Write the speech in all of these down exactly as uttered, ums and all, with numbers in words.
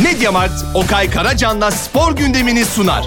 Mediamarkt, Okay Karacan'la spor gündemini sunar.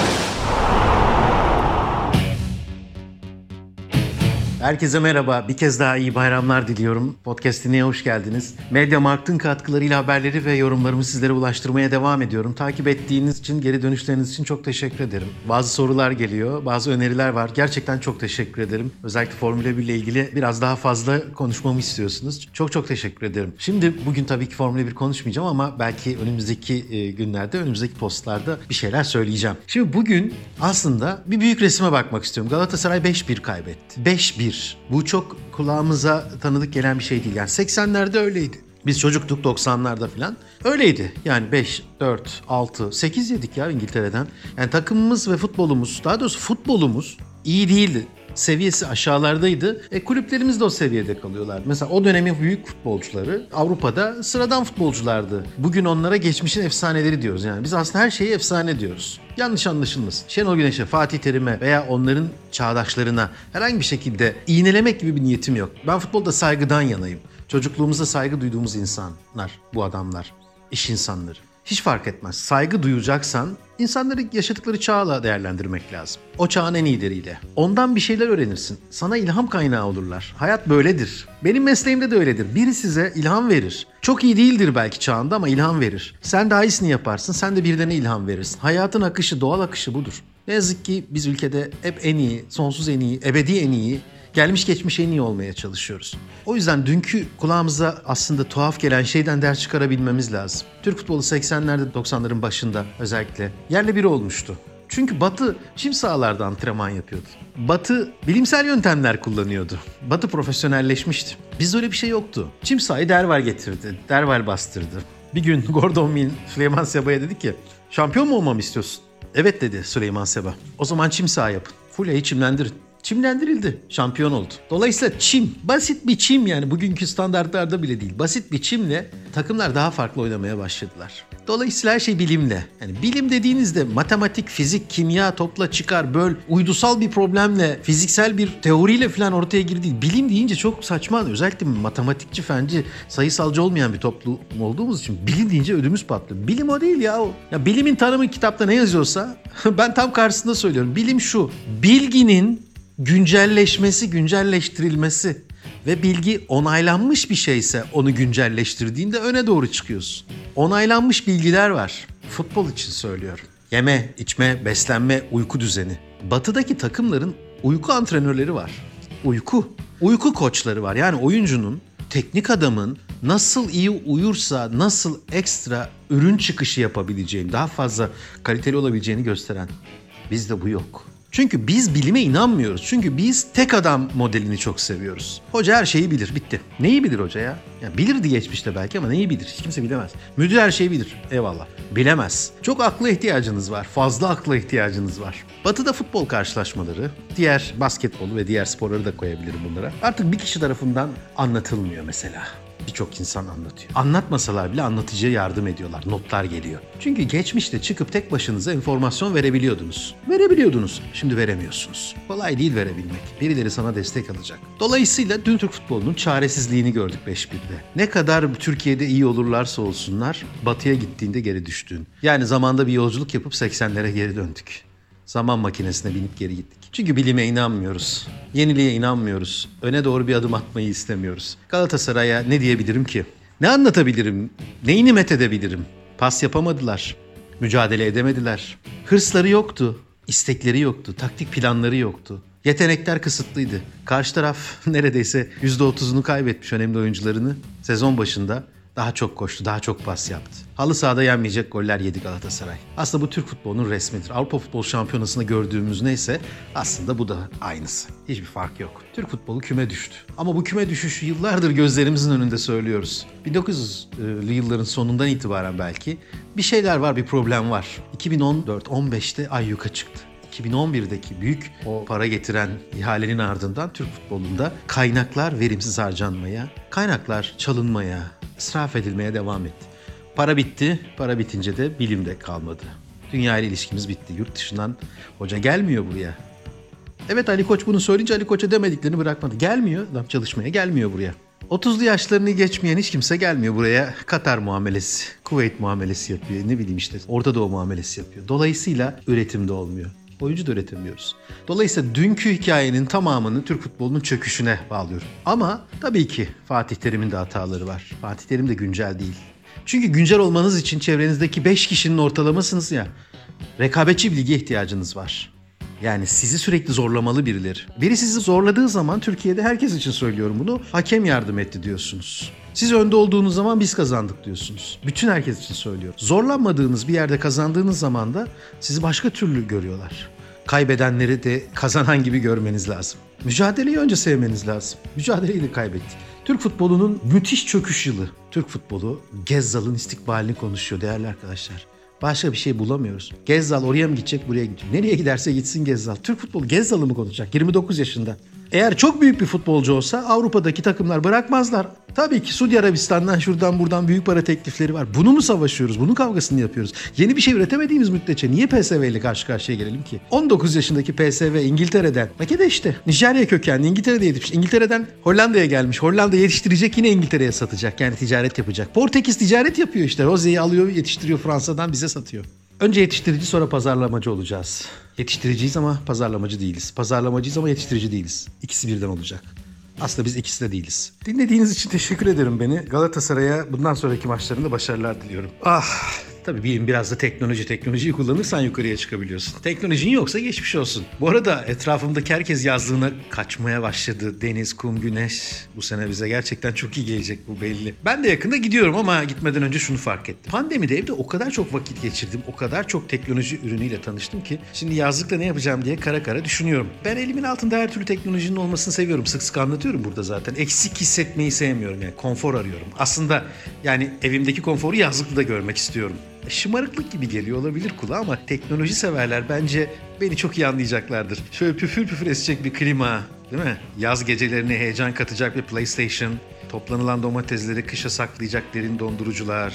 Herkese merhaba. Bir kez daha iyi bayramlar diliyorum. Podcast dinleye hoş geldiniz. Mediamarkt'ın katkılarıyla haberleri ve yorumlarımı sizlere ulaştırmaya devam ediyorum. Takip ettiğiniz için, geri dönüşleriniz için çok teşekkür ederim. Bazı sorular geliyor, bazı öneriler var. Gerçekten çok teşekkür ederim. Özellikle Formula bir ile ilgili biraz daha fazla konuşmamı istiyorsunuz. Çok çok teşekkür ederim. Şimdi bugün tabii ki Formula bir konuşmayacağım ama belki önümüzdeki günlerde, önümüzdeki postlarda bir şeyler söyleyeceğim. Şimdi bugün aslında bir büyük resime bakmak istiyorum. Galatasaray beş bir kaybetti. beş bir. Bu çok kulağımıza tanıdık gelen bir şey değil. Yani seksenlerde öyleydi. Biz çocuktuk doksanlarda falan. Öyleydi. Yani beş, dört, altı, sekiz yedik ya İngiltere'den. Yani takımımız ve futbolumuz, daha doğrusu futbolumuz iyi değildi. Seviyesi aşağılardaydı. E, kulüplerimiz de o seviyede kalıyorlardı. Mesela o dönemin büyük futbolcuları Avrupa'da sıradan futbolculardı. Bugün onlara geçmişin efsaneleri diyoruz. Yani biz aslında her şeyi efsane diyoruz. Yanlış anlaşılmasın. Şenol Güneş'e, Fatih Terim'e veya onların çağdaşlarına herhangi bir şekilde iğnelemek gibi bir niyetim yok. Ben futbolda saygıdan yanayım. Çocukluğumuzda saygı duyduğumuz insanlar, bu adamlar, iş insanları. Hiç fark etmez. Saygı duyacaksan insanları yaşadıkları çağla değerlendirmek lazım. O çağın en iyileriyle. Ondan bir şeyler öğrenirsin. Sana ilham kaynağı olurlar. Hayat böyledir. Benim mesleğimde de öyledir. Biri size ilham verir. Çok iyi değildir belki çağında ama ilham verir. Sen daha iyisini yaparsın. Sen de birilerine ilham verirsin. Hayatın akışı, doğal akışı budur. Ne yazık ki biz ülkede hep en iyi, sonsuz en iyi, ebedi en iyi, gelmiş geçmiş en iyi olmaya çalışıyoruz. O yüzden dünkü kulağımıza aslında tuhaf gelen şeyden ders çıkarabilmemiz lazım. Türk futbolu seksenlerde doksanların başında özellikle yerle bir olmuştu. Çünkü Batı çim sahalarda antrenman yapıyordu. Batı bilimsel yöntemler kullanıyordu. Batı profesyonelleşmişti. Bizde öyle bir şey yoktu. Çim sahayı Derval getirdi, Derval bastırdı. Bir gün Gordon Mill Süleyman Seba'ya dedi ki, şampiyon mu olmamı istiyorsun? Evet dedi Süleyman Seba. O zaman çim saha yapın. Fulya'yı çimlendirin. Çimlendirildi. Şampiyon oldu. Dolayısıyla çim, basit bir çim yani bugünkü standartlarda bile değil. Basit bir çimle takımlar daha farklı oynamaya başladılar. Dolayısıyla her şey bilimle. Yani bilim dediğinizde matematik, fizik, kimya, topla çıkar, böl, uydusal bir problemle, fiziksel bir teoriyle falan ortaya girdi. Bilim deyince çok saçma. Özellikle matematikçi, fenci, sayısalcı olmayan bir toplum olduğumuz için bilim deyince ödümüz patlıyor. Bilim o değil ya o. Ya bilimin tanımı kitapta ne yazıyorsa ben tam karşısında söylüyorum. Bilim şu. Bilginin güncelleşmesi, güncelleştirilmesi ve bilgi onaylanmış bir şeyse onu güncelleştirdiğinde öne doğru çıkıyorsun. Onaylanmış bilgiler var. Futbol için söylüyorum. Yeme, içme, beslenme, uyku düzeni. Batı'daki takımların uyku antrenörleri var. Uyku. Uyku koçları var. Yani oyuncunun, teknik adamın nasıl iyi uyursa nasıl ekstra ürün çıkışı yapabileceğini, daha fazla kaliteli olabileceğini gösteren. Bizde bu yok. Çünkü biz bilime inanmıyoruz. Çünkü biz tek adam modelini çok seviyoruz. Hoca her şeyi bilir. Bitti. Neyi bilir hoca ya? Ya bilirdi geçmişte belki ama neyi bilir? Hiç kimse bilemez. Müdür her şeyi bilir. Eyvallah. Bilemez. Çok akla ihtiyacınız var. Fazla akla ihtiyacınız var. Batı'da futbol karşılaşmaları, diğer basketbolu ve diğer sporları da koyabilirim bunlara. Artık bir kişi tarafından anlatılmıyor mesela. Birçok insan anlatıyor. Anlatmasalar bile anlatıcıya yardım ediyorlar. Notlar geliyor. Çünkü geçmişte çıkıp tek başınıza enformasyon verebiliyordunuz. Verebiliyordunuz. Şimdi veremiyorsunuz. Kolay değil verebilmek. Birileri sana destek alacak. Dolayısıyla dün Türk futbolunun çaresizliğini gördük beş birde. Ne kadar Türkiye'de iyi olurlarsa olsunlar, Batı'ya gittiğinde geri düştüğün. Yani zamanda bir yolculuk yapıp seksenlere geri döndük. Zaman makinesine binip geri gittik. Çünkü bilime inanmıyoruz. Yeniliğe inanmıyoruz. Öne doğru bir adım atmayı istemiyoruz. Galatasaray'a ne diyebilirim ki? Ne anlatabilirim? Neyini methedebilirim? Pas yapamadılar. Mücadele edemediler. Hırsları yoktu. İstekleri yoktu. Taktik planları yoktu. Yetenekler kısıtlıydı. Karşı taraf neredeyse yüzde otuzunu kaybetmiş önemli oyuncularını. Sezon başında daha çok koştu, daha çok pas yaptı. Halı sahada yenmeyecek goller yedi Galatasaray. Aslında bu Türk futbolunun resmidir. Avrupa Futbol Şampiyonası'nda gördüğümüz neyse aslında bu da aynısı. Hiçbir fark yok. Türk futbolu küme düştü. Ama bu küme düşüşü yıllardır gözlerimizin önünde söylüyoruz. bin dokuz yüzlü yılların sonundan itibaren belki bir şeyler var, bir problem var. iki bin on dört on beşte ayyuka çıktı. iki bin on birdeki büyük o para getiren ihalenin ardından Türk futbolunda kaynaklar verimsiz harcanmaya, kaynaklar çalınmaya, israf edilmeye devam etti. Para bitti, para bitince de bilim de kalmadı. Dünya ile ilişkimiz bitti. Yurt dışından hoca gelmiyor buraya. Evet, Ali Koç bunu söyleyince Ali Koç'a demediklerini bırakmadı. Gelmiyor, adam çalışmaya gelmiyor buraya. otuzlu yaşlarını geçmeyen hiç kimse gelmiyor buraya. Katar muamelesi, Kuveyt muamelesi yapıyor. Ne bileyim işte Orta Doğu muamelesi yapıyor. Dolayısıyla üretimde olmuyor. Oyuncu da üretemiyoruz. Dolayısıyla dünkü hikayenin tamamını Türk futbolunun çöküşüne bağlıyorum. Ama tabii ki Fatih Terim'in de hataları var. Fatih Terim de güncel değil. Çünkü güncel olmanız için çevrenizdeki beş kişinin ortalamasınız ya. Rekabetçi bir lige ihtiyacınız var. Yani sizi sürekli zorlamalı birileri. Biri sizi zorladığı zaman, Türkiye'de herkes için söylüyorum bunu, hakem yardım etti diyorsunuz. Siz önde olduğunuz zaman biz kazandık diyorsunuz. Bütün herkes için söylüyorum. Zorlanmadığınız bir yerde kazandığınız zaman da sizi başka türlü görüyorlar. Kaybedenleri de kazanan gibi görmeniz lazım. Mücadeleyi önce sevmeniz lazım. Mücadeleyi de kaybettik. Türk futbolunun müthiş çöküş yılı. Türk futbolu Gezzal'ın istikbalini konuşuyor değerli arkadaşlar. Başka bir şey bulamıyoruz. Gezzal oraya mı gidecek, buraya gidecek. Nereye giderse gitsin Gezzal. Türk futbolu Gezzal'ı mı konuşacak? yirmi dokuz yaşında. Eğer çok büyük bir futbolcu olsa Avrupa'daki takımlar bırakmazlar. Tabii ki Suudi Arabistan'dan şuradan buradan büyük para teklifleri var. Bunu mu savaşıyoruz? Bunun kavgasını yapıyoruz. Yeni bir şey üretemediğimiz müddetçe niye P S V ile karşı karşıya gelelim ki? on dokuz yaşındaki P S V İngiltere'den. Belki de işte Nijerya kökenli, İngiltere'de yetişmiş. İngiltere'den Hollanda'ya gelmiş. Hollanda yetiştirecek, yine İngiltere'ye satacak. Yani ticaret yapacak. Portekiz ticaret yapıyor işte. Roze'yi alıyor, yetiştiriyor, Fransa'dan bize satıyor. Önce yetiştirici, sonra pazarlamacı olacağız. Yetiştiriciyiz ama pazarlamacı değiliz. Pazarlamacıyız ama yetiştirici değiliz. İkisi birden olacak. Aslında biz ikisi de değiliz. Dinlediğiniz için teşekkür ederim beni. Galatasaray'a bundan sonraki maçlarında başarılar diliyorum. Ah, tabii bir, biraz da teknoloji. Teknolojiyi kullanırsan yukarıya çıkabiliyorsun. Teknolojin yoksa geçmiş olsun. Bu arada etrafımdaki herkes yazlığına kaçmaya başladı. Deniz, kum, güneş. Bu sene bize gerçekten çok iyi gelecek, bu belli. Ben de yakında gidiyorum ama gitmeden önce şunu fark ettim. Pandemide evde o kadar çok vakit geçirdim. O kadar çok teknoloji ürünüyle tanıştım ki şimdi yazlıkta ne yapacağım diye kara kara düşünüyorum. Ben elimin altında her türlü teknolojinin olmasını seviyorum. Sık sık anlatıyorum burada zaten. Eksik hissetmeyi sevmiyorum yani. Konfor arıyorum. Aslında yani evimdeki konforu yazlıkta da görmek istiyorum. Şımarıklık gibi geliyor olabilir kulağa ama teknoloji severler bence beni çok iyi anlayacaklardır. Şöyle püfür püfür esecek bir klima, değil mi? Yaz gecelerine heyecan katacak bir PlayStation, toplanılan domatesleri kışa saklayacak derin dondurucular.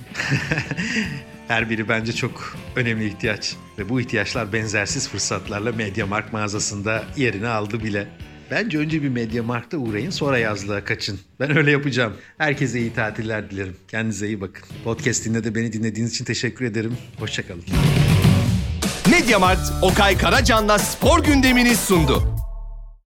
Her biri bence çok önemli ihtiyaç. Ve bu ihtiyaçlar benzersiz fırsatlarla MediaMarkt mağazasında yerini aldı bile. Bence önce bir MediaMarkt'a uğrayın, sonra yazlığa kaçın. Ben öyle yapacağım. Herkese iyi tatiller dilerim. Kendinize iyi bakın. Podcast'inde de beni dinlediğiniz için teşekkür ederim. Hoşça kalın. MediaMarkt, Okay Karacan'la spor gündemini sundu.